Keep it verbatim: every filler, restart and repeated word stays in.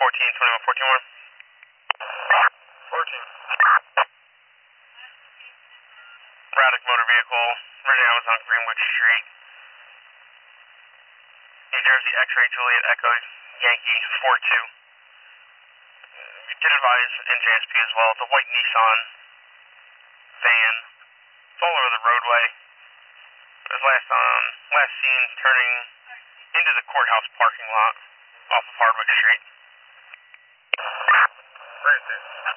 fourteen, twenty-one, fourteen, one. fourteen. Braddock motor vehicle, Virgin Amazon, Greenwood Street. New Jersey, X-ray, Juliet, Echo, Yankee, four two. We did advise N J S P as well. It's a white Nissan van. It's all over the roadway. It was last on last seen turning into the courthouse parking lot off of Hardwick Street. Right there.